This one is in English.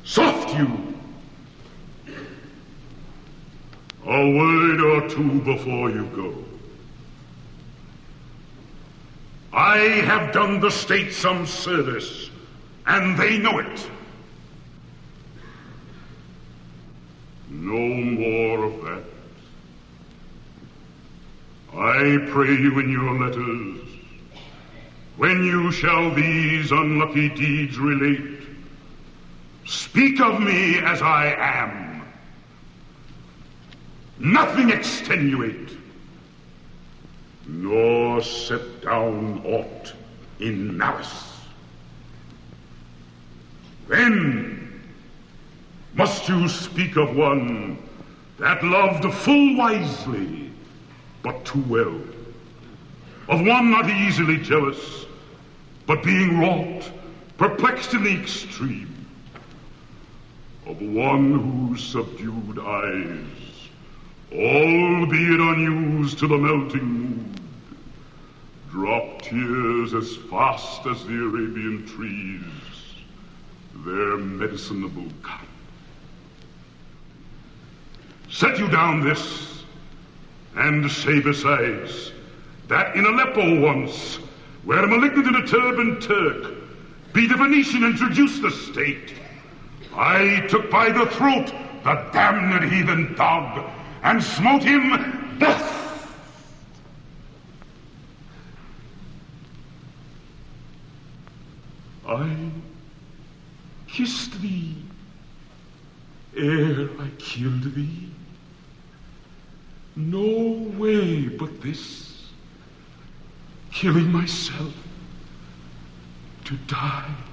Soft you! A word or two before you go. I have done the state some service, and they know it. No more of that. I pray you in your letters, when you shall these unlucky deeds relate, speak of me as I am. Nothing extenuate, nor set down aught in malice. Then must you speak of one that loved full wisely, but too well. Of one not easily jealous, but being wrought, perplexed in the extreme. Of one whose subdued eyes, albeit unused to the melting mood, drop tears as fast as the Arabian trees, their medicinable kind. Set you down this, and say besides, that in Aleppo once, where a malignant and a turbaned Turk beat a Venetian and introduced the state, I took by the throat the damned heathen dog, and smote him thus. I kissed thee ere I killed thee. No way but this, killing myself to die.